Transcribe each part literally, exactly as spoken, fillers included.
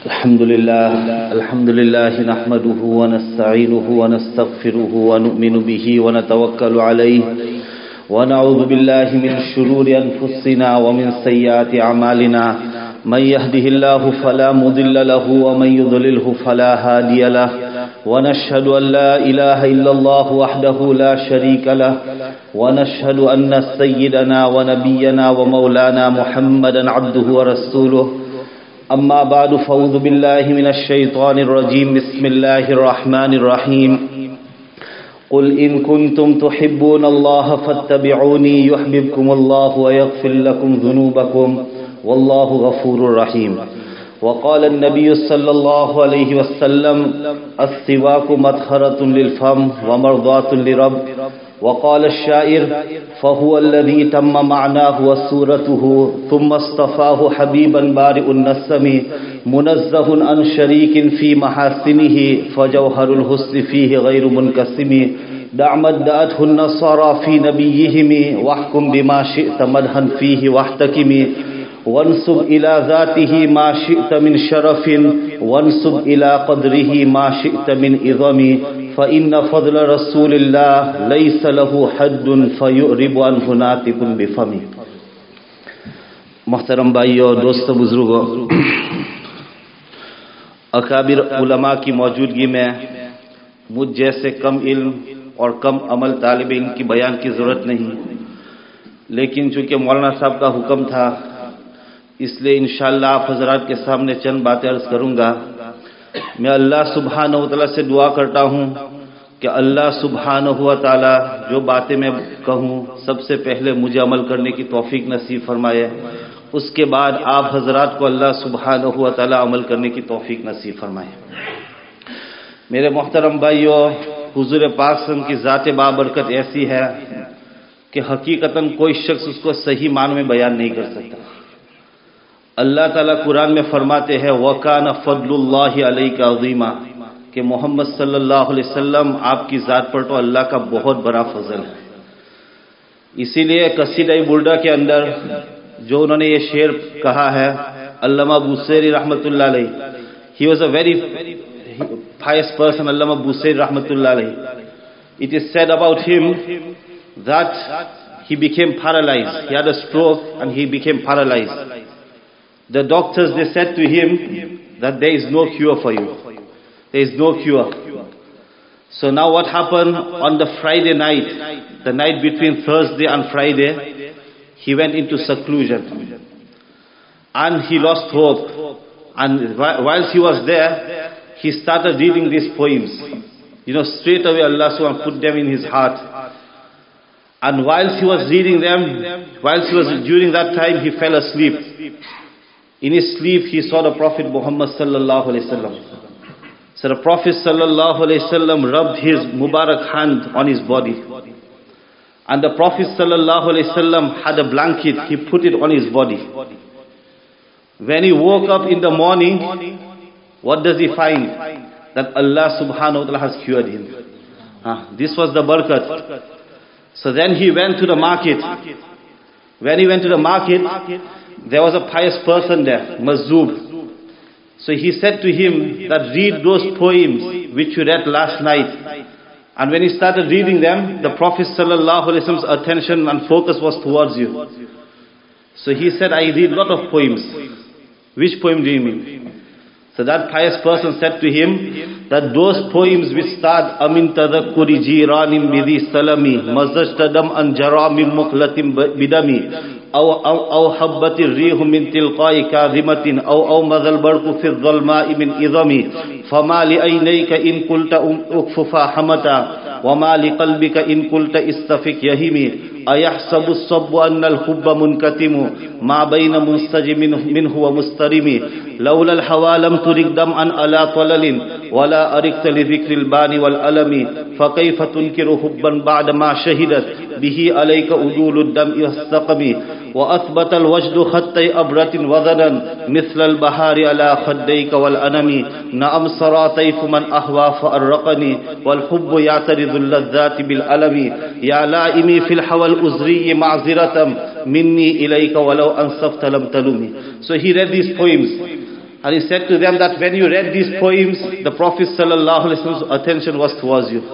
अल्हम्दुलिल्लाह अल्हम्दुलिल्लाह नहमदुहु व नस्तईनुहु व नस्तगफिरुहु व नु'मिनु बिही व नतवक्कलु अलैहि व नऊज़ु बिल्लाहि मिन शुरूरि अनफुसिना व मिन सय्यिआति अमालिना मन यहदिहिल्लाहु फला मुदिल्ल लहु व मन युद्लिलहु फला हादिय लहु व नशहदु अन ला इलाहा इल्लल्लाह वहदहु ला शरीका लहु व नशहदु अन्न सय्यिदना व नबियना व मौलाना मुहम्मदन अब्दुहु व रसूलुहु अम्मा बादु फ़अऊज़ु बिल्लाहि मिनश शैतानिर रजीम बिस्मिल्लाहिर रहमानिर रहीम क़ुल इन कुन्तुम तुहिब्बूनल्लाह फत्तबिऊनी युहब्बिबकुमुल्लाहु व यग़फिर लकुम ज़ुनूबकुम वल्लाहु गफ़ूरुर रहीम वक़ाल अन्नबिय्यु सल्लल्लाहु अलैहि वसल्लम अस्सिवाकु मत्खरतुन लिलफ़म व मर्ज़ातुन लिरब्ब वक़ाल अश-शाइर फ़हुव अल्लज़ी तम्म मअनाहु व सूरतुहु थुम्मा इस्तफ़ाहु हबीबन बारिउन नस्मी मुनज़्ज़हुन अन शरीकिन फ़ी महासिनिही फ़जौहरुल हुस्नि फ़ीहि गैरु मुनक़सिमी दअमद्दअतहु नस्सारा फ़ी नबिय्यिहिम वहकुम बिमा शि'त मदहन फ़ीहि वहतकिमी वंसुब इला ज़ातिही मा शि'त मिन शरफ़िन वंसुब इला क़द्रिही मा शि'त मिन इज़मी फ़इन्न फ़ज़्ल रसूलिल्लाह लैसा लहु हद्दुन फ़युरिबु अन्हु नातिक़ुन बिफ़मी। मोहतरम भाइयों, दोस्तों, बुजुर्गों, अकाबिर उलमा की मौजूदगी में मुझ जैसे कम इल्म और कम अमल तालिब इल्म की बयान की ज़रूरत नहीं, लेकिन चूँकि मौलाना साहब का हुक्म था इसलिए इंशाअल्लाह आप हज़रात के सामने चंद बातें अर्ज़ करूँगा। मैं अल्लाह सुब्हानहु व तआला से दुआ करता हूँ कि अल्लाह सुब्हानहु व तआला जो बातें मैं कहूँ सबसे पहले मुझे अमल करने की तौफीक नसीब फरमाए, उसके बाद आप हज़रात को अल्लाह सुब्हानहु व तआला अमल करने की तौफीक नसीब फरमाए। मेरे मोहतरम भाइयों, हुज़ूर पाक सल्लल्लाहु अलैहि वसल्लम की ज़ात बाबरकत ऐसी है कि हकीकतन कोई शख्स उसको सही मानों में बयान नहीं कर सकता। अल्लाह ताला कुरान में फरमाते हैं वकान फद्लुल्लाहि अलैका अज़ीमा कि मोहम्मद सल्लल्लाहु अलैहि वसल्लम आपकी ज़ात पर तो अल्लाह का बहुत बड़ा फजल है। इसीलिए कसीदा बुर्दा के अंदर जो उन्होंने ये शेर कहा है, अल्लामा बुसैरी रहमतुल्लाह अलैह, he was a very pious person, Allama Busiri रहमतुल्लाह अलैह. It is said about him that he became paralyzed. He had a stroke and he became paralyzed. The doctors, they said to him that there is no cure for you. There is no cure. So now what happened on the Friday night, the night between Thursday and Friday, he went into seclusion and he lost hope. And whilst he was there, he started reading these poems. You know, straight away Allah subhanahu wa ta'ala put them in his heart. And whilst he was reading them, whilst he was during that time, he fell asleep. In his sleep, he saw the Prophet Muhammad sallallahu alaihi wasallam. So the Prophet sallallahu alaihi wasallam rubbed his Mubarak hand on his body. And the Prophet sallallahu alaihi wasallam had a blanket, he put it on his body. When he woke up in the morning, what does he find? That Allah subhanahu wa ta'ala has cured him. Ah, this was the barakat. So then he went to the market. When he went to the market, there was a pious person there, Mazub. So he said to him that read those poems which you read last night. And when he started reading them, the Prophet sallallahu alaihi wasallam's attention and focus was towards you. So he said, I read a lot of poems. Which poem do you mean? So that pious person said to him that those poems which start Amin tadhakkuri jiranim bidhi salami mazajtadam an jaramim muqlatim bidami aw aw habbati rihu min tilqai kadhimatin aw aw madhal barqu fi dhalma'i min idami fama li aynayka in qulta ukfufa hamata wama li qalbika in qulta istafik yahimi ayahsabu as-sabbu anna al-hubba munkatimu ma bayna mustajimin minhu wa mustarimi lawla al-hawa lam turik dam'an ala talalin wala arikta li dhikri al-bani wal alami fa kayfa tunkiru hubban ba'da ma shahidat bihi alayka udulu ad-dam'i was-saqami wa athbata al-wajdu khattay abratin wadanan mithla al-bahari ala khaddayka wal anami na'am saratayfu man ahwa fa arraqani wal hubbu ya'taridu al-ladhati bil alami ya la'imi fil hawa al-uzri ma'ziratam minni ilayka walau ansafta lam talumi. So he read these poems. And he said to them that when you read these poems, the Prophet sallallahu alaihi wasallam's attention was towards you.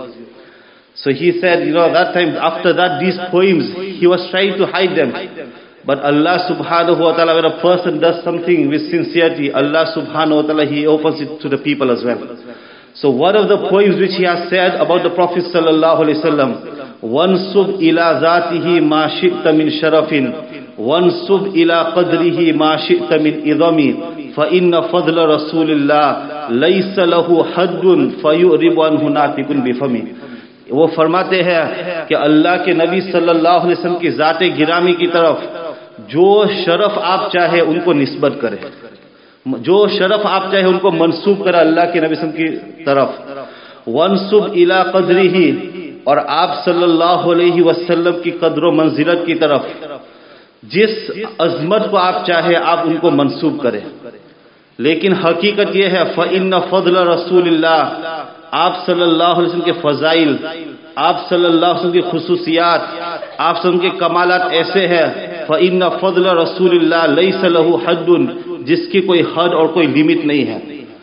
So he said, you know, that time, after that, these poems, he was trying to hide them. But Allah subhanahu wa ta'ala, when a person does something with sincerity, Allah subhanahu wa ta'ala, he opens it to the people as well. So one of the poems which he has said about the Prophet sallallahu alaihi wasallam, وَانْسُبْ إِلَى ذَاتِهِ مَا شِئْتَ مِنْ شَرَفٍ وَانْسُبْ إِلَى قَدْرِهِ مَا شِئْتَ مِنْ إِظَمِ فَإِنَّ فَضْلَ رَسُولِ اللَّهِ لَيْسَ لَهُ حَدٌّ فَيُعْرِبُ عَنْهُ نَاطِقٌ بِفَمِهِ. वो फरमाते हैं कि अल्लाह के नबी सल्लल्लाहु अलैहि वसल्लम की ज़ाते गिरामी की तरफ जो शरफ आप चाहे उनको निस्बत करें, जो शरफ आप चाहे उनको मंसूब करें अल्लाह के नबी सल्लल्लाहु अलैहि वसल्लम की तरफ। वंसुब इला कदरिही, और आप सल्लल्लाहु अलैहि वसल्लम की कद्र मंजिलत की तरफ जिस अजमत को आप चाहे आप उनको मंसूब करें। लेकिन हकीकत यह है फ़इन्न फ़ज़्ल रसूलिल्लाह, आप सल्लल्लाहु अलैहि वसल्लम के फजाइल, आप सल्लल्लाहु अलैहि वसल्लम की खुसूसियात, आप सल्लल्लाहु के कमालात ऐसे हैं, फ़इन्न फ़ज़्ल रसूलिल्लाह लैस लहू हद्दुन, जिसकी कोई हद और कोई लिमिट नहीं है।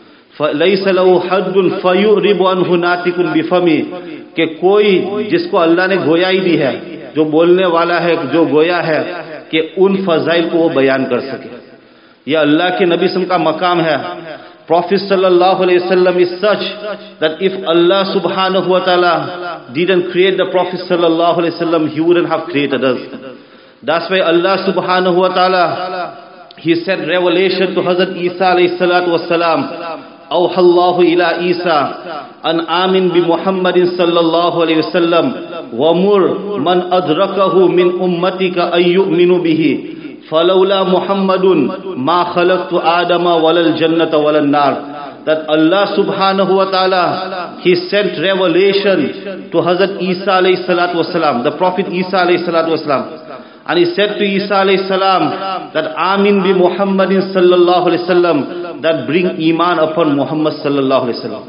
लैस लहू हद्दुन फ़युरिबु अन्हु नातिकुन बिफ़मी, कि कोई जिसको अल्लाह ने गोयाई दी है, जो बोलने वाला है, जो गोया है, कि उन फजाइल को वो बयान कर सके। यह अल्लाह के नबी सल्लल्लाहु अलैहि वसल्लम का मकाम है। Prophet sallallahu alaihi wasallam is such that if Allah subhanahu wa ta'ala didn't create the Prophet sallallahu alaihi wasallam, he wouldn't have created us. That's why Allah subhanahu wa ta'ala, he sent revelation to Hazrat Isa alayhi salatu wassalam. أوحى الله إلى عيسى أن آمن بمحمد صلى الله عليه وسلم ومر من أدركه من أمتك أن يؤمنوا به فلولا محمد ما خلقت آدم ولا الجنة ولا النار. That Allah subhanahu wa ta'ala, he sent revelation to Hazrat Isa alayhi salatu wasalam, the Prophet Isa alayhi salatu wasalam. And he said to Isa alayhi salam that Amin bi Muhammadin sallallahu alayhi wasallam, that bring iman upon Muhammad sallallahu alayhi wasallam.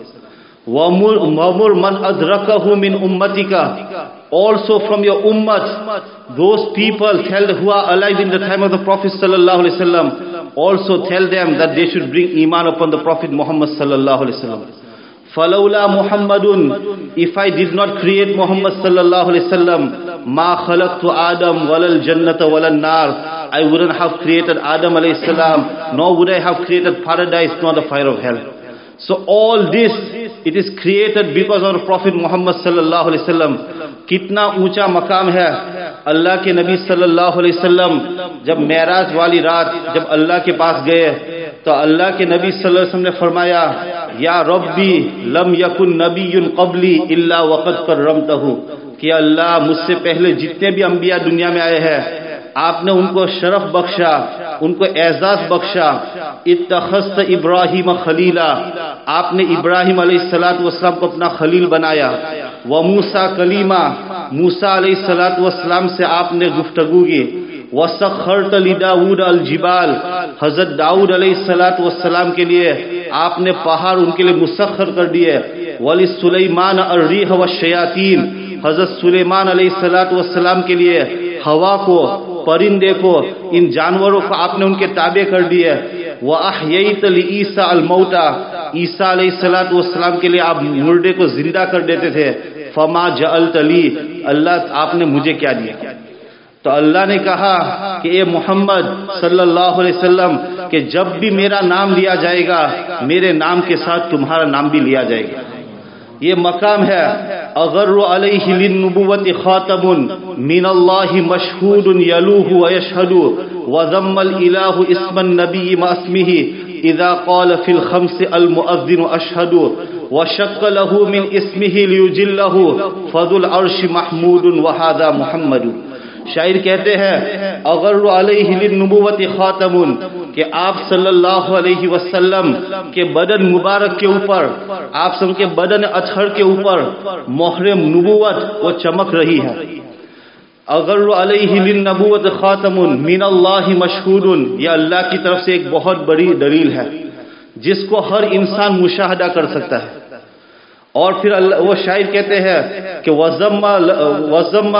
Wamur man adrakahu min ummatika, also from your ummat, those people tell who are alive in the time of the Prophet sallallahu alayhi wasallam, also tell them that they should bring iman upon the Prophet Muhammad sallallahu alayhi wasallam. Falawla Muhammadun, if I did not create Muhammad sallallahu alayhi wasallam, ma khalaqtu Adam walal jannata walal nar, I wouldn't have created Adam alayhi salam, nor would I have created paradise, nor the fire of hell. So all this, it is created because of the Prophet Muhammad sallallahu alayhi wasallam. कितना ऊंचा मकाम है अल्लाह के नबी सल्लल्लाहु अलैहि वसल्लम जब मेराज वाली रात जब अल्लाह के पास गए तो अल्लाह के नबी सल्लल्लाहु अलैहि वसल्लम ने फरमाया, या रब्बी लम यकुन नबियुन क़ब्ली इल्ला वक़द कररमतहु, कि अल्लाह मुझसे पहले जितने भी अंबिया दुनिया में आए हैं आपने उनको शरफ बख्शा, उनको एजाज बख्शा। इत्तखज़्त इब्राहीम खलीला, आपने इब्राहिम अलैहिस्सलातु वस्सलाम को अपना खलील बनाया। व मूसा कलीमा, मूसा अलैहिस्सलातु वस्सलाम से आपने गुफ्तगू की। वसख्खरत लिदाऊद अल जिबाल, हजरत दाऊद अलैहिस्सलातु वस्सलाम के लिए आपने पहाड़ उनके लिए मुसख्खर कर दिए। वलि सुलेमान अर्रीह वश्शयातीन, हजरत सुलेमान अलैहिस्सलातु वस्सलाम के लिए हवा को, परिंदे को, इन जानवरों को आपने उनके ताबे कर दिए। व अहयैत लि ईसा अल मौता, ईसा अलैहिस्सलातु वस्सलाम के लिए आप मुर्दे को जिंदा कर देते थे। फमा जअल्त ली, अल्लाह आपने मुझे क्या दिया? तो अल्लाह ने कहा कि ए मोहम्मद सल्लल्लाहु अलैहि वसल्लम कि जब भी मेरा नाम लिया जाएगा मेरे नाम के साथ तुम्हारा नाम भी लिया जाएगा। ये मकाम है। अगर अलैहि लिन्नुबुव्वति खातमुन मिनल्लाहि मशहूदुन यलूहु व यशहदु व ज़म्मल इलाहु इस्मन नबी मस्मिही इज़ा क़ाल फिल खम्स अल मुअज़्ज़िन अशहदु व शक्क लहु मिन इस्मिही लियुजिल्लहु फज़ुल अर्श महमूदुन व हाज़ा मुहम्मदु। शायर कहते हैं अगर अलैहि लिन्नुबुव्वति खातमुन, कि आप सल्लल्लाहु अलैहि वसल्लम के बदन मुबारक के ऊपर, आप सब के बदन अतहर के ऊपर मोहरे नबुव्वत वो चमक रही है। अगर अलैहि लिन्नुबुव्वति खातमुन मिनल्लाहि मशहूदुन, यह अल्लाह की तरफ से एक बहुत बड़ी दलील है जिसको हर इंसान मुशाहदा कर सकता है। और फिर वो शायर कहते हैं कि वज़म्मा वज़म्मा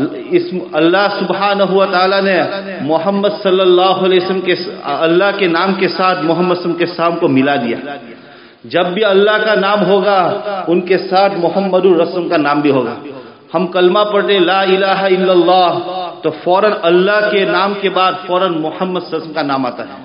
अल्लाह सुब्हानहु व तआला ने मोहम्मद सल्लल्लाहु अलैहि वसल्लम के अल्लाह के नाम के साथ मोहम्मद सल्लल्लाहु अलैहि वसल्लम के नाम को मिला दिया। जब भी अल्लाह का नाम होगा उनके साथ मोहम्मदुर रसूल का नाम भी होगा। हम कलमा पढ़ते ला इलाहा इल्लल्लाह तो फौरन अल्लाह के नाम के बाद फौरन मोहम्मद सल्लल्लाहु अलैहि वसल्लम का नाम आता है।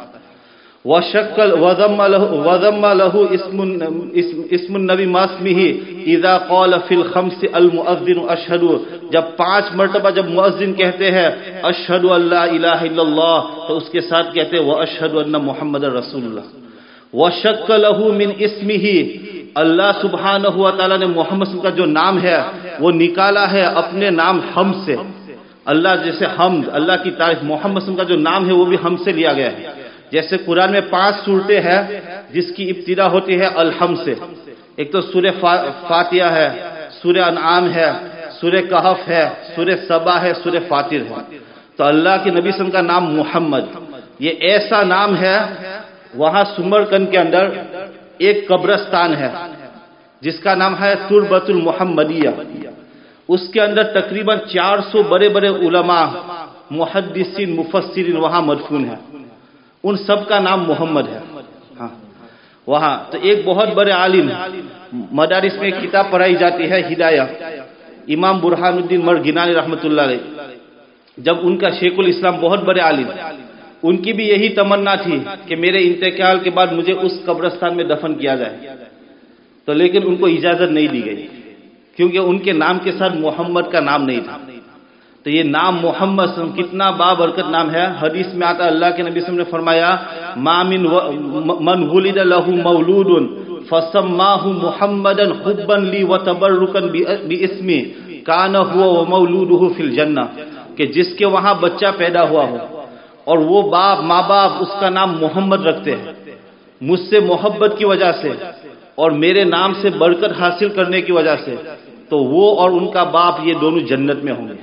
वशक्कल वज़म्मा लहु वज़म्मा लहु इस्मुन इस्मुन नबी मास्मिही इज़ा क़ाल फिल खम्स अल मुअज़्ज़िन अशहदु, जब पांच मर्तबा जब मुअज़्ज़िन कहते हैं अशहदु अल्ला इलाहा इल्लल्लाह तो उसके साथ कहते हैं व अशहदु अन्ना मुहम्मदर रसूलुल्लाह। वशक्क लहु मिन इस्मिही, अल्लाह सुब्हानहु व तआला ने मोहम्मद का जो नाम है वो निकाला है अपने नाम हम से। अल्लाह जैसे हम अल्लाह की तारीफ, मोहम्मद का जो नाम है वो भी हम से लिया गया है। जैसे कुरान में पांच सूरतें हैं जिसकी इब्तिदा होती है अलहम से। एक तो सूरह फा, फातिहा है, सूरह अनआम है, सूरह कहफ है, सूरह सबा है, सूरह फातिर है। तो अल्लाह के नबी सल्लल्लाहु अलैहि वसल्लम का नाम मोहम्मद, ये ऐसा नाम है। वहां सुमरकंद के अंदर एक कब्रस्तान है जिसका नाम है तुरबतुल मुहम्मदिया। उसके अंदर तकरीबन चार सौ बड़े बड़े उलमा मुहद्दिसीन मुफस्सिरीन वहां मदफून है। उन सब का नाम मोहम्मद है। हाँ, वहां तो एक बहुत बड़े आलिम, मदारिस में एक किताब पढ़ाई जाती है हिदाया, इमाम बुरहानुद्दीन मरगिनानी रहमतुल्लाह अलैह, जब उनका शेखुल इस्लाम बहुत बड़े आलिम, उनकी भी यही तमन्ना थी कि मेरे इंतकाल के बाद मुझे उस कब्रिस्तान में दफन किया जाए, तो लेकिन उनको इजाजत नहीं दी गई क्योंकि उनके नाम के साथ मोहम्मद का नाम नहीं था। तो ये नाम मोहम्मद कितना बाबरकत नाम है। हदीस में आता अल्लाह के नबी सल्लल्लाहु अलैहि वसल्लम ने फरमाया मामिन मन वुलिद लहू मौलूदुन फसम्माहु मुहम्मदन हुब्बन ली व तबर्रुकन बिइस्मी कान हुवा व मौलूदुहु फिल जन्नह, कि जिसके वहां बच्चा पैदा हुआ हो और वो बाप माँ बाप उसका नाम मोहम्मद रखते हैं मुझसे मोहब्बत की वजह से और मेरे नाम से बरकत हासिल करने की वजह से, तो वो और उनका बाप ये दोनों जन्नत में होंगे।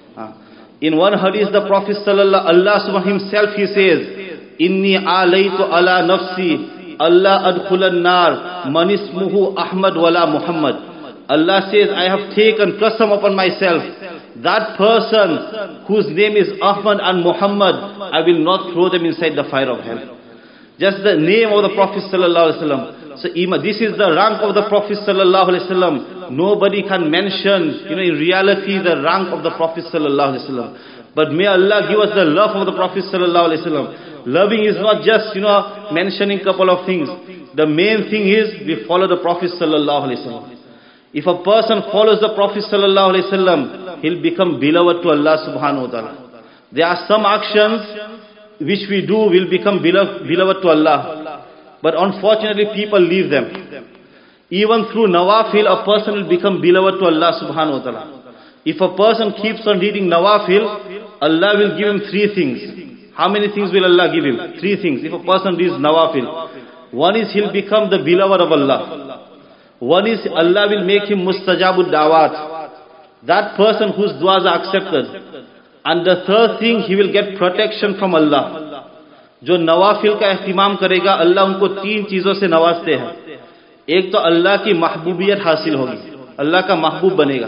In one hadith, the Prophet sallallahu Allah subhanahu himself he says, "Inni alaytu ala nafsi Allah adkhulan nar man ismuhu Ahmad wala Muhammad." Allah says, I have taken qasam upon myself, that person whose name is Ahmad and Muhammad, I will not throw them inside the fire of hell. Just the name of the Prophet sallallahu alaihi wasallam. So this is the rank of the Prophet sallallahu alaihi wasallam. Nobody can mention, you know, in reality the rank of the Prophet sallallahu alaihi wasallam. But may Allah give us the love of the Prophet sallallahu alaihi wasallam. Loving is not just, you know, mentioning couple of things. The main thing is we follow the Prophet sallallahu alaihi wasallam. If a person follows the Prophet sallallahu alaihi wasallam, he'll become beloved to Allah subhanahu wa ta'ala. There are some actions which we do will become beloved, beloved to Allah. But unfortunately people leave them. Even through nawafil, a person will become beloved to Allah subhanahu wa ta'ala. If a person keeps on reading nawafil, Allah will give him three things. How many things will Allah give him? Three things. If a person reads nawafil, one is he'll become the beloved of Allah. One is Allah will make him mustajabud dawat, that person whose du'as are accepted. And the third thing, he will get protection from Allah. जो नवाफिल का एहतिमाम करेगा अल्लाह उनको तीन चीजों से नवाजते हैं। एक तो अल्लाह की महबूबियत हासिल होगी, अल्लाह का महबूब बनेगा।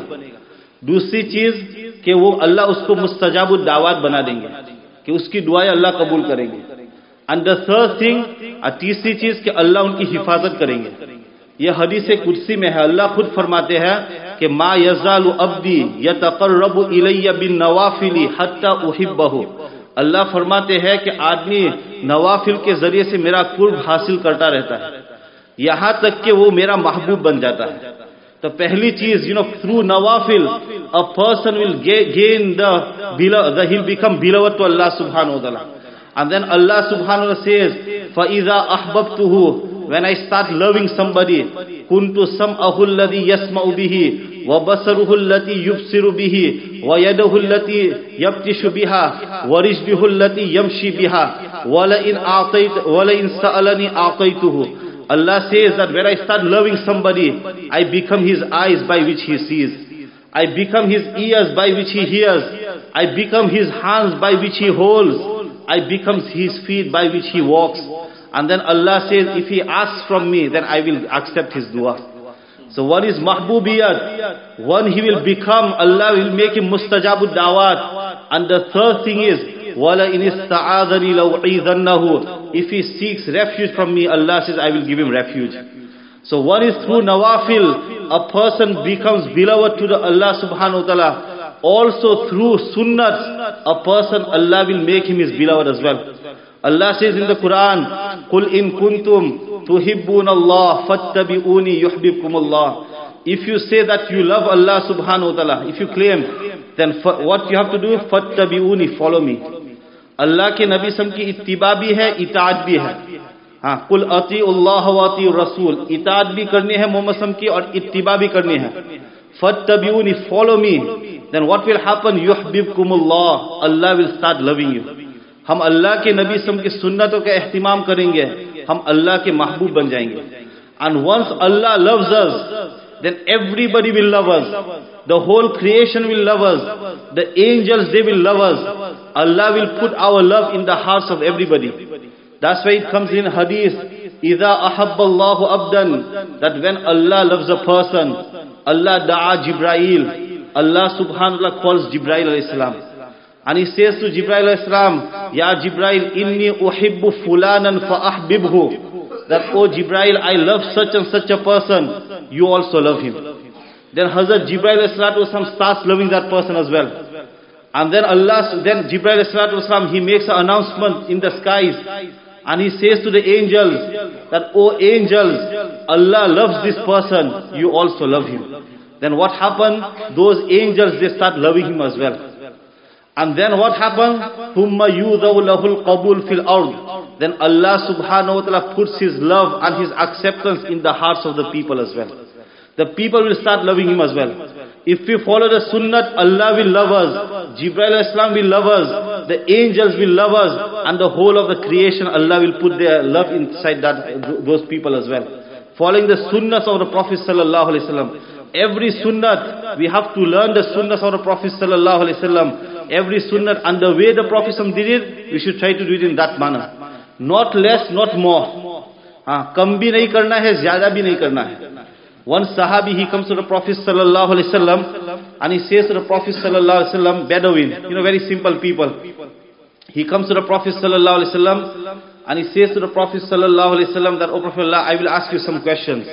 दूसरी चीज कि वो अल्लाह उसको मुस्तजाबुद दावत बना देंगे कि उसकी दुआएं अल्लाह कबूल करेंगे। एंड द थर्ड थिंग, तीसरी चीज कि अल्लाह उनकी हिफाजत करेंगे। यह हदीस कुदसी में है, अल्लाह खुद फरमाते हैं कि मा यज़ालु अब्दी यतक़र्रबु इलैया बिन नवाफिली हत्ता उहिब्बहु। अल्लाह फरमाते हैं कि आदमी नवाफिल के जरिए से मेरा कुर्ब हासिल करता रहता है यहां तक कि वो मेरा महबूब बन जाता है। तो पहली चीज, यू नो, थ्रू नवाफिल a person will gain the the hill become beloved to Allah सुब्हानहु व तआला। एंड देन अल्लाह सुब्हानहु व तआला सेज फइज़ा अहबब्तुहु, when I start loving somebody, kuntu sam'ahu alladhi yasma'u bihi wa basaruhu allati yubsiru bihi wa yaduhu allati yabtishu biha wa rijluhu allati yamshi biha wa la in a'taytu wa la in sa'alani a'taytuhu. Allah says that when I start loving somebody, I become his eyes by which he sees, I become his ears by which he hears, I become his hands by which he holds, I become his feet by which he walks. And then Allah says, if he asks from me, then I will accept his dua. So one is mahbubiyat, one he will become, Allah will make him mustajabud dawat. And the third thing is, wala in ista'adhani law'idhannahu. If he seeks refuge from me, Allah says, I will give him refuge. So one is through nawafil, a person becomes beloved to the Allah subhanahu wa ta'ala. Also through sunnat, a person, Allah will make him his beloved as well. Allah says in the Quran, قُلْ إِن كُنْتُمْ تُحِبُّونَ اللَّهَ فَاتَّبِعُونِي يُحْبِبْكُمُ اللَّهِ. If you say that you love Allah subhanahu wa ta'ala, if you claim, then what you have to do? فَاتَّبِعُونِي, follow me. Allah ke Nabi Sam ki ittiba bhi hai, itaat bhi hai. हाँ, कुल अती अल्लाह व अती रसूल, इताअत भी करनी है मोहम्मद सम की और इत्तिबा भी करनी है. फत्तबिऊनी, follow me. Then what will happen? युहब्बिबकुमुल्लाह, Allah will start loving you. हम अल्लाह के नबी सम की सुन्नतों का एहतिमाम करेंगे, हम अल्लाह के महबूब बन जाएंगे. And once Allah loves us, then everybody will love us. The whole creation will love us. The angels, they will love us. Allah will put our love in the hearts of everybody. That's why it comes in hadith, إِذَا أَحَبَّ اللَّهُ أَبْدًا, that when Allah loves a person, Allah da'a Jibrail. Allah subhanahu wa ta'ala calls Jibrail alayhi salam. And he says to Jibrail alayhi salam, Ya Jibrail, inni uhibbu fulanan fa'ahbibhu. That, oh Jibrail, I love such and such a person, you also love him. Then Hazrat Jibrail alayhi salatu wasalam starts loving that person as well. And then Allah, then Jibrail alayhi salatu wasalam, he makes an announcement in the skies. And he says to the angels that, oh angels, Allah loves this person, you also love him. Then what happened? Those angels, they start loving him as well. And then what happened? ثُمَّ يُوذَوْ لَهُ الْقَبُولِ فِي الْأَرْضِ. Then Allah subhanahu wa ta'ala puts his love and his acceptance in the hearts of the people as well. The people will start loving him as well. If we follow the sunnat, Allah will love us. Jibreel alayhi salam will love us. The angels will love us. And the whole of the creation, Allah will put their love inside that, those people as well. Following the sunnahs of the Prophet sallallahu alaihi wasallam. Every sunnat, we have to learn the sunnahs of the Prophet sallallahu alaihi wasallam. Every sunnat, and the way the Prophet did it, we should try to do it in that manner. Not less, not more. हाँ, कम भी नहीं करना है, ज़्यादा भी नहीं करना है. One Sahabi, he comes to the Prophet sallallahu alaihi wasallam, and he says to the Prophet sallallahu alaihi wasallam, Bedouin, you know, very simple people. He comes to the Prophet sallallahu alaihi wasallam, and he says to the Prophet sallallahu alaihi wasallam that, oh Prophet Allah, I will ask you some questions.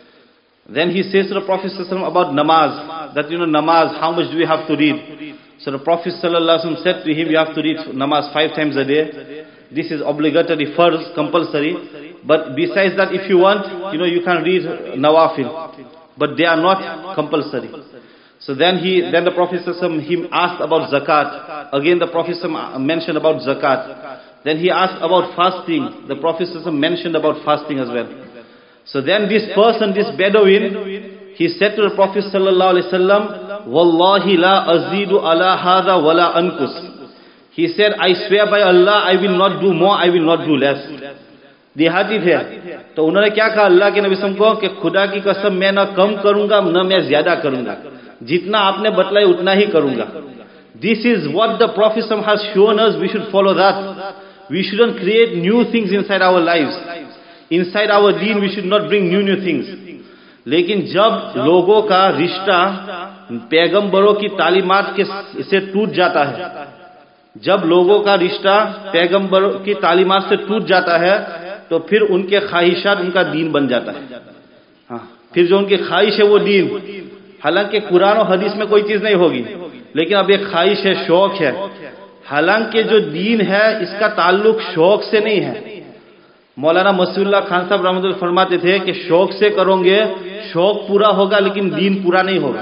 Then he says to the Prophet sallallahu alaihi wasallam about namaz, that, you know, namaz, how much do we have to read? So the Prophet sallallahu alaihi wasallam said to him, you have to read namaz five times a day. This is obligatory, farz, compulsory. But besides that, if you want, you know, you can read nawafil. But they are not compulsory. So then he, then the Prophet sallallahu alaihi wasallam, he asked about zakat. Again the Prophet sallallahu alaihi wasallam mentioned about zakat. Then he asked about fasting. The Prophet sallallahu alaihi wasallam mentioned about fasting as well. So then this person, this Bedouin, he said to the Prophet sallallahu alaihi wasallam, Wallahi la azidu ala hadha wala ankus. He said, I swear by Allah, I will not do more, I will not do less. देहाती थे, तो उन्होंने क्या कहा अल्लाह के नबी सल्लल्लाहु अलैहि वसल्लम को कि खुदा की कसम मैं ना कम करूंगा ना मैं ज्यादा करूंगा, जितना आपने बतलाया उतना ही करूंगा. This is what the Prophet has shown us. We should follow that. We shouldn't create new things inside our lives. Inside our deen, we should not bring new new things. लेकिन जब लोगों का रिश्ता पैगंबरों की तालीमात के से टूट जाता है, जब लोगों का रिश्ता पैगंबरों की तालीमात से टूट जाता है, तो फिर उनके ख्वाहिशात उनका दीन बन जाता है. हाँ, फिर जो उनकी ख्वाहिश है वो दीन. हालांकि कुरान और हदीस में कोई चीज नहीं होगी, लेकिन अब एक ख्वाहिश है, शौक है. हालांकि जो दीन है इसका ताल्लुक शौक से नहीं है. मौलाना मसीहुल्लाह खान साहब रहमतुल्लाह फरमाते थे कि शौक से करोगे, शौक पूरा होगा लेकिन दीन पूरा नहीं होगा.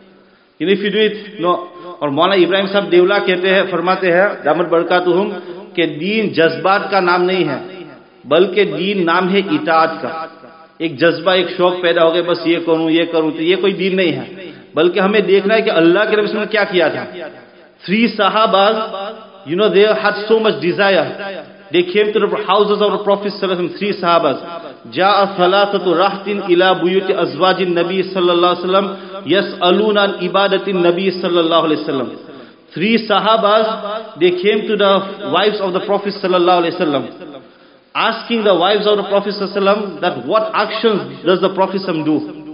If you do it no. और मौलाना इब्राहिम साहब देवला कहते हैं, फरमाते हैं दामद बरकातुहुम, कि दीन जज्बात का नाम नहीं है, बल्कि दीन नाम है इताअत का. एक जज्बा, एक शौक पैदा हो गया, बस ये करूं ये करूं, तो ये कोई दीन नहीं है. बल्कि हमें देखना है कि अल्लाह के नबी ने क्या किया था. थ्री सहाबाज, you know, they had so much desire. They came to the houses of the Prophet sallallahu alaihi wasallam. Three sahabas. Ja'a thalathatu rahtin ila buyuti azwajin nabi sallallahu alaihi wasallam yas'aluna an ibadatin nabi sallallahu alaihi wasallam. Three sahabas, they came to the wives of the Prophet sallallahu alaihi wasallam, asking the wives of the Prophet sallallahu alaihi wasallam that what actions does the Prophet do.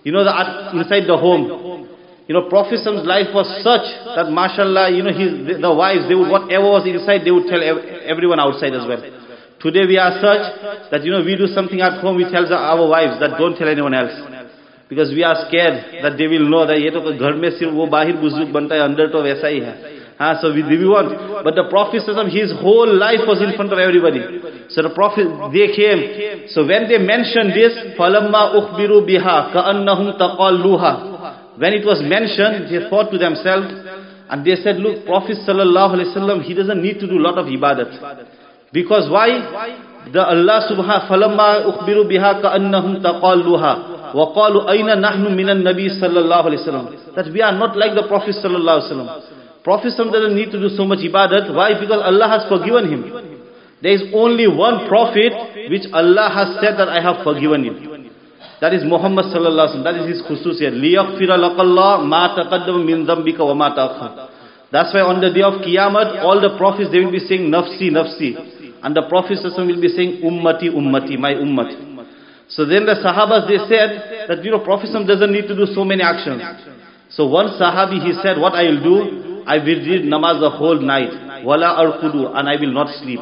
You know, the inside the home. You know, Prophet's life was such that, mashallah, you know, his, the, the wives, they would, whatever was inside, they would tell everyone outside as well. Today we are such that, you know, we do something at home, we tell our wives that don't tell anyone else. Because we are scared that they will know that ye to ghar mein sirf wo bahir buzurg banta hai, under to waisa hi hai. Ah, so we, we want. But the Prophet, his whole life was in front of everybody. So the Prophet, they came. So when they mentioned this, فَلَمَّا أُخْبِرُوا بِهَا كَأَنَّهُمْ تَقَالُّوهَا. When it was mentioned, they thought to themselves, and they said, look, Prophet sallallahu alaihi wasallam, he doesn't need to do a lot of ibadat. Because why? The Allah subhanahu فَلَمَّا أُخْبِرُوا بِهَا كَأَنَّهُمْ تَقَالُّوهَا وَقَالُوا أَيْنَ نَحْنُ مِنَ النَّبِي sallallahu alaihi wasallam. That we are not like the Prophet sallallahu alaihi wasallam. Prophet doesn't need to do so much ibadat. Why? Because Allah has forgiven him. There is only one prophet which Allah has said that I have forgiven him. That is Muhammad sallallahu alaihi wasallam. That is his khususiyat. لِيَغْفِرَ لَكَ اللَّهُ مَا تَقَدَّمَ مِنْ ذَنْبِكَ وَمَا تَأَخَّرَ. That's why on the day of Qiyamah, all the prophets, they will be saying nafsi, nafsi. And the Prophet will be saying ummati, ummati, my ummat. So then the Sahabas, they said that, you know, Prophet doesn't need to do so many actions. So one Sahabi, he said, what I will do, I will read namaz the whole night. Wala arkudu, and I will not sleep.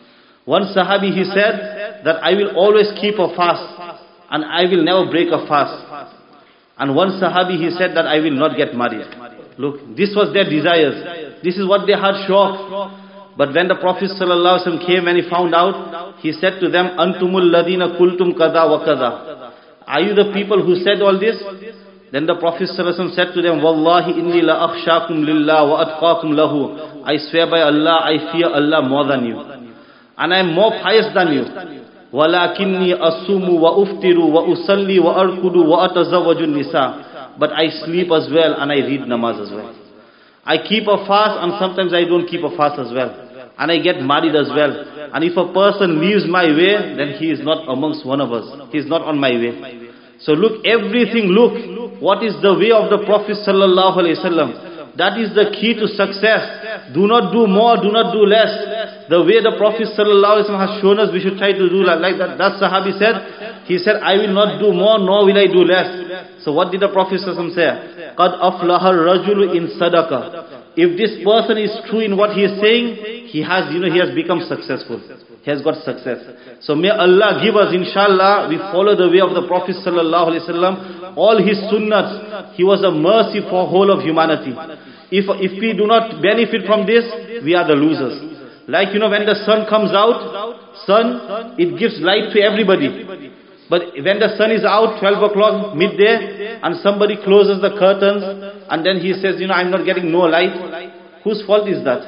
One Sahabi, he said that I will always keep a fast. And I will never break a fast. And one Sahabi, he said that I will not get married. Look, this was their desires. This is what they had shauq. But when the Prophet sallallahu alaihi wasallam came and he found out, he said to them, Antumul ladina kultum kada wa kada. Are you the people who said all this? Then the Prophet sallallahu alaihi wasallam said to them, Wallahi inni la akhshakum lillah wa atqakum lahu. I swear by Allah, I fear Allah more than you. And I am more pious than you. وَلَكِنِّي أَصُومُ وَأُفْتِرُ وَأُصَلِّي وَأَرْكُدُ وَأَتَزَوَّجُ النِّسَاءِ. But I sleep as well and I read namaz as well. I keep a fast and sometimes I don't keep a fast as well. And I get married as well. And if a person leaves my way, then he is not amongst one of us. He is not on my way. So look, everything, look, what is the way of the Prophet sallallahu alaihi wasallam? That is the key to success. Do not do more, do not do less. The way the Prophet sallallahu alaihi wasallam has shown us, we should try to do like that. That Sahabi said, he said, I will not do more, nor will I do less. So what did the Prophet sallallahu alaihi wasallam say? قَدْ أَفْلَحَ الرَّجُلُ إِن صَدَقَ. If this person is true in what he is saying, he has, you know, he has become successful. He has got success. So may Allah give us, inshallah, we follow the way of the Prophet sallallahu alaihi wasallam. All his sunnahs, he was a mercy for whole of humanity. If, if we do not benefit from this, we are the losers. Like, you know, when the sun comes out, sun, it gives light to everybody. But when the sun is out, twelve o'clock, midday, and somebody closes the curtains, and then he says, you know, I'm not getting no light. Whose fault is that?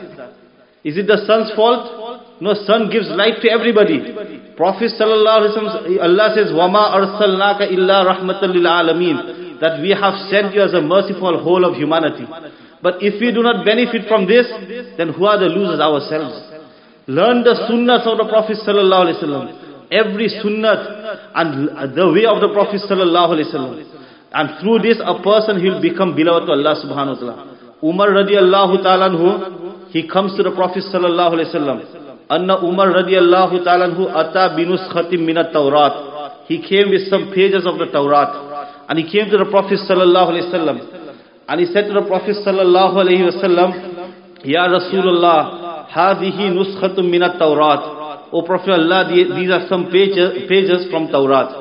Is it the sun's fault? No, sun gives light to everybody. Prophet sallallahu alaihi wasallam, Allah says, وَمَا أَرْسَلْنَاكَ إِلَّا رَحْمَةً لِلْعَالَمِينَ. That we have sent you as a merciful whole of humanity. But if we do not benefit from this, then who are the losers? Ourselves. Learn the sunnahs of the Prophet sallallahu alaihi wasallam. Every sunnah and the way of the Prophet sallallahu alaihi wasallam. And through this, a person, he will become beloved to Allah subhanahu wa ta'ala. Umar radiallahu ta'ala anhu, he comes to the Prophet sallallahu alaihi wasallam. Anna Umar radiallahu ta'ala anhu ata binus khatim minat Tawrat. He came with some pages of the Tawrat. And he came to the Prophet sallallahu alaihi wasallam. And he said to the Prophet sallallahu alaihi wasallam, Ya Rasulullah, hadihi nuskhatum minat Tawrat. O Prophet Allah, these are some pages, pages from Tawrat.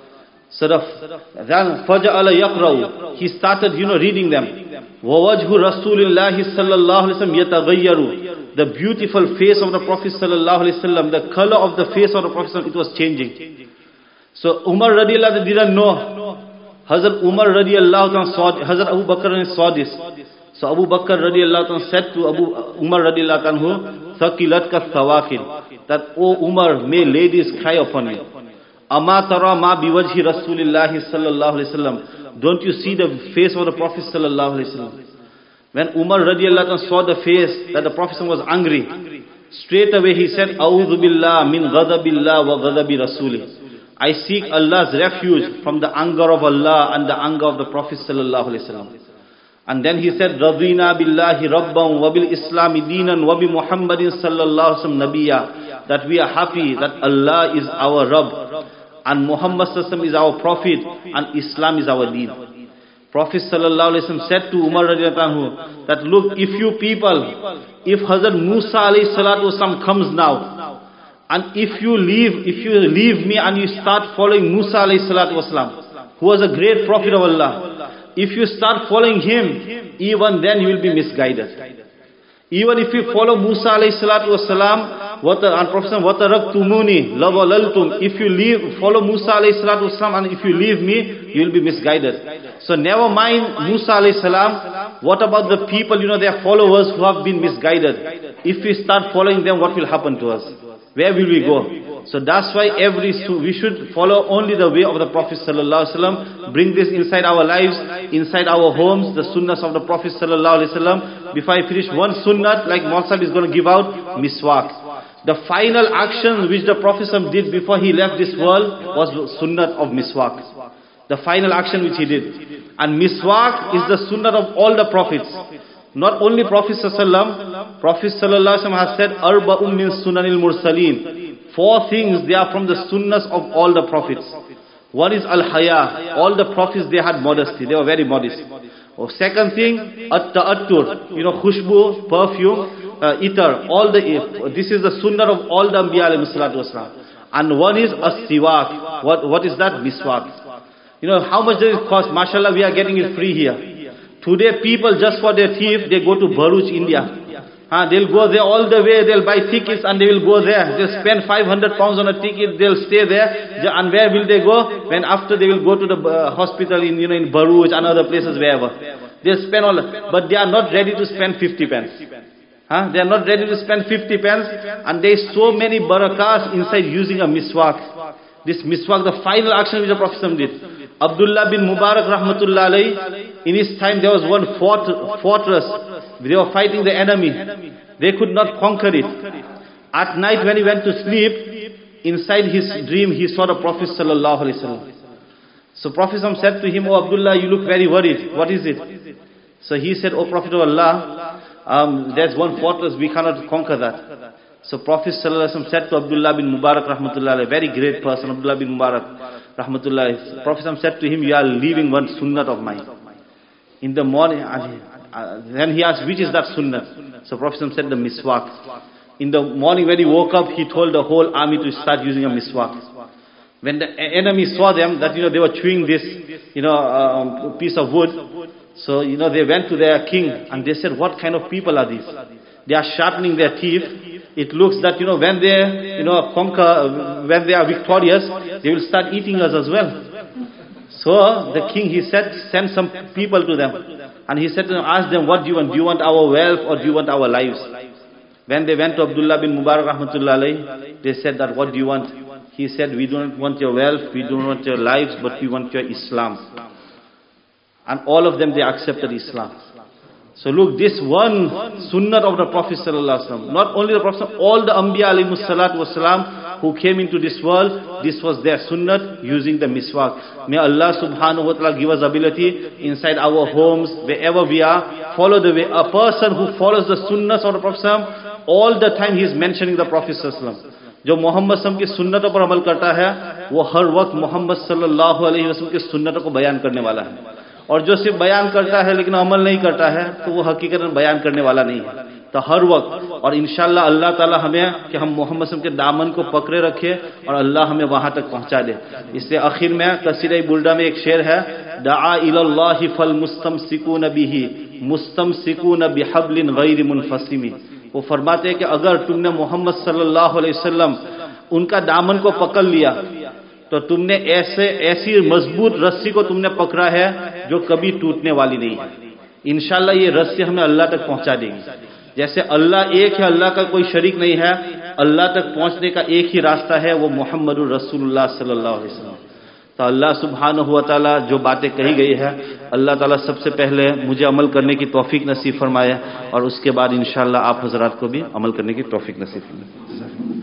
So then, faja'ala yaqra'u. He started, you know, reading them. وَوَجْهُ رَسُولِ اللَّهِ صَلَّى اللَّهُ عَلَيْهِ وَسَلَّمْ يَتَغَيَّرُ. The beautiful face of the Prophet sallallahu alaihi wasallam, the color of the face of the Prophet, it was changing. So Umar radiallahu anhu didn't know. Hazrat Umar radiallahu anhu saw, Hazrat Abu Bakr saw this. So Abu Bakr radiallahu anhu said to Abu Umar radiallahu anhu, Thaqilatka thawakil, that, O Umar, may ladies cry upon you. Ama tara ma biwajhi Rasulillahi sallallahu alaihi wasallam. Don't you see the face of the Prophet sallallahu alaihi wasallam? When Umar radiallahu anhu saw the face that the Prophet was angry, straight away he said, A'udhu billah min ghadabillah wa ghadabi rasuli. I seek Allah's refuge from the anger of Allah and the anger of the Prophet sallallahu alaihi wasallam. And then he said, Radina billahi rabban wa bil islami dinan wa bi Muhammadin sallallahu alaihi wasallam nabiyya. That we are happy that Allah is our Rabb. and Muhammad sallallahu alaihi wasallam is our prophet and Islam is our deen. Prophet sallallahu alaihi wasallam said to Umar radhiyallahu anhu that, look, if you people, if Hazrat Musa alayhi salatu wasallam comes now, and if you leave, if you leave me and you start following Musa alayhi salatu wasallam, who was a great prophet of Allah, if you start following him, even then you will be misguided. Even if you follow Musa alayhi salatu wasalam, and Prophet وَتَرَكْتُمُونِي لَوَلَلْتُمْ, if you leave, follow Musa alayhi salatu wasalam, and if you leave me, you will be misguided. So never mind Musa alayhi salam, what about the people, you know, their followers who have been misguided? If we start following them, what will happen to us? Where will we go? So that's why every we should follow only the way of the Prophet sallallahu alaihi wasallam. Bring this inside our lives, inside our homes, the sunnahs of the Prophet sallallahu alaihi wasallam. Before I finish, one sunnah like Maulana is going to give out, miswak. The final action which the Prophet did before he left this world was sunnah of miswak. The final action which he did. And miswak is the sunnah of all the prophets. Not only Prophet sallallahu Prophet sallallahu alaihi wasallam has said, Arba'um min sunanil mursaleen. Four things, they are from the sunnahs of all the prophets. One is al-haya. All the prophets, they had modesty. They were very modest. Oh, second thing, at-ta'attur. You know, khushbu, perfume, uh, itar. All the, this is the sunnah of all the Anbiya alayhi salatu wasalam. And one is as-siwak. What, what is that? Miswak. You know, how much does it cost? MashaAllah, we are getting it free here. Today, people, just for their teeth, they go to Bharuch, India. Uh, they'll go there all the way, they'll buy tickets and they will go there. They'll spend five hundred pounds on a ticket, they'll stay there. And where will they go? When after they will go to the uh, hospital in, you know, in Bharuch and other places, wherever. They'll spend all, but they are not ready to spend fifty pence. Huh? They are not ready to spend fifty pence, and there is so many barakas inside using a miswak. This miswak, the final action which the Prophet did. Abdullah bin Mubarak rahmatullah alayhi, in his time there was one fort, fortress. They were fighting the enemy. They could not conquer it. At night when he went to sleep, inside his dream he saw the Prophet sallallahu alaihi wasallam. So Prophet said to him, "Oh Abdullah, you look very worried. What is it?" So he said, "Oh Prophet of Allah, um, there's one fortress, we cannot conquer that." So Prophet sallallahu alaihi wasallam said to Abdullah bin Mubarak rahmatullah, a very great person, Abdullah bin Mubarak rahmatullah, Prophet said to him, "You are leaving one sunnah of mine." In the morning, uh, then he asked, which is that sunnah? So Prophet said, the miswak. In the morning when he woke up, he told the whole army to start using a miswak. When the enemy saw them, that, you know, they were chewing this, you know, um, piece of wood. So, you know, they went to their king and they said, what kind of people are these? They are sharpening their teeth. It looks that, you know, when they, you know, conquer, when they are victorious, they will start eating us as well. So the king, he said, send some people to them. And he said to them, ask them, what do you want? Do you want our wealth or do you want our lives? When they went to Abdullah bin Mubarak rahmatullah alayhi, they said that, what do you want? He said, we don't want your wealth, we don't want your lives, but we want your Islam. And all of them, they accepted Islam. So look, this one sunnah of the Prophet sallallahu alaihi wasallam, not only the Prophet, all the Anbiya alayhi salatu wasalam who came into this world, this was their sunnah, using the miswak. May Allah subhanahu wa ta'ala give us ability inside our homes, wherever we are, follow the way. A person who follows the sunnahs of the Prophet, all the time he is mentioning the Prophet sallallahu alaihi wasallam. जो मोहम्मद सल्लल्लाहु अलैहि वसल्लम की सुन्नतों पर अमल करता है, वो हर वक्त मोहम्मद सल्लल्लाहु अलैहि वसल्लम की सुन्नतों को बयान करने वाला है. और जो सिर्फ बयान करता है लेकिन अमल नहीं करता है, तो वो हकीकत में बयान करने वाला नहीं है. तो हर वक्त, और इंशाअल्लाह अल्लाह ताला हमें कि हम मोहम्मद सल्लल्लाहु अलैहि वसल्लम के दामन को पकड़े रखे और अल्लाह हमें वहां तक पहुंचा दे. इसलिए आखिर में कसीदा बुल्डा में एक शेर है, दआ इलल्लाहि फल मुस्तमसिकून बिही मुस्तमसिकून बिहब्लिन गैर मुनफसिमी. वो फरमाते हैं कि अगर तुमने मोहम्मद सल्लल्लाहु अलैहि वसल्लम उनका दामन को पकड़ लिया, तो तुमने ऐसे ऐसी मजबूत रस्सी को तुमने पकड़ा है जो कभी टूटने वाली नहीं है. इंशाअल्लाह ये रस्सी हमें अल्लाह तक पहुंचा देगी. जैसे अल्लाह एक है, अल्लाह का कोई शरीक नहीं है, अल्लाह तक पहुंचने का एक ही रास्ता है, वो मोहम्मदुर रसूलुल्लाह सल्लल्लाहु अलैहि वसल्लम. तो अल्लाह सुब्हानहु व तआला जो बातें कही गई है, अल्लाह ताला सबसे पहले मुझे अमल करने की तौफीक नसीब फरमाए और उसके बाद इंशाअल्लाह आप हजरात को भी अमल करने की तौफीक नसीब फरमाए.